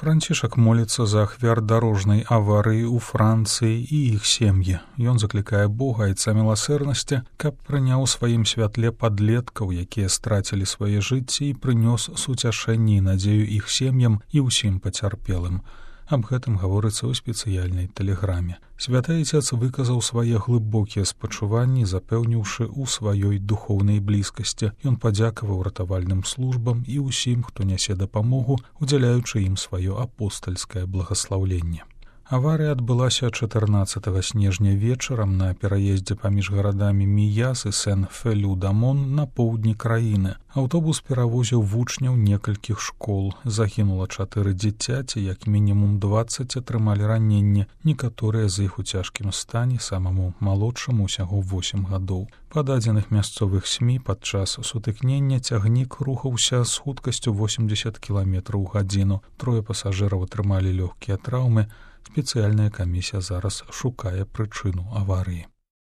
Францішак моліцца за ахвяр дарожнай аварыі ў Францыі і іх сем'і. Ён заклікае Бога, айца міласэрнасці, каб прыняў у сваім святле падлеткаў, якія страцілі свае жыцці, і прынёс суцяшэнне і надзею іх сем'ям і ўсім пацярпелым. Аб гэтым гаворыцца ў спецыяльнай тэлеграме. Святы Айцец выказаў свае глыбокія спачуванні, запэўніўшы ў сваёй духоўнай блізкасці. Ён падзякаваў ратавальным службам і ўсім, хто нясе дапамогу, удзяляючы ім сваё апостальскае благаслаўленне. Аварыя адбылася 14 снежня вечарам на пераездзе паміж гарадамі Міяс і Сен-Фелю-Дамон на поўдні краіны. Аўтобус перавозіў вучняў некалькіх школ. Загінула 4 дзіцяці, як мінімум 20 атрымалі раненне. Некаторыя з іх у цяжкім стане, самаму малодшаму усяго 8 гадоў. Па дадзеных мясцовых СМІ падчас сутыкнення цягнік рухаўся з хуткасцю 80 км ў гадзіну. 3 пасажыраў атрымалі лёгкія траўмы. Спецыяльная камісія зараз шукае прычыну аварыі.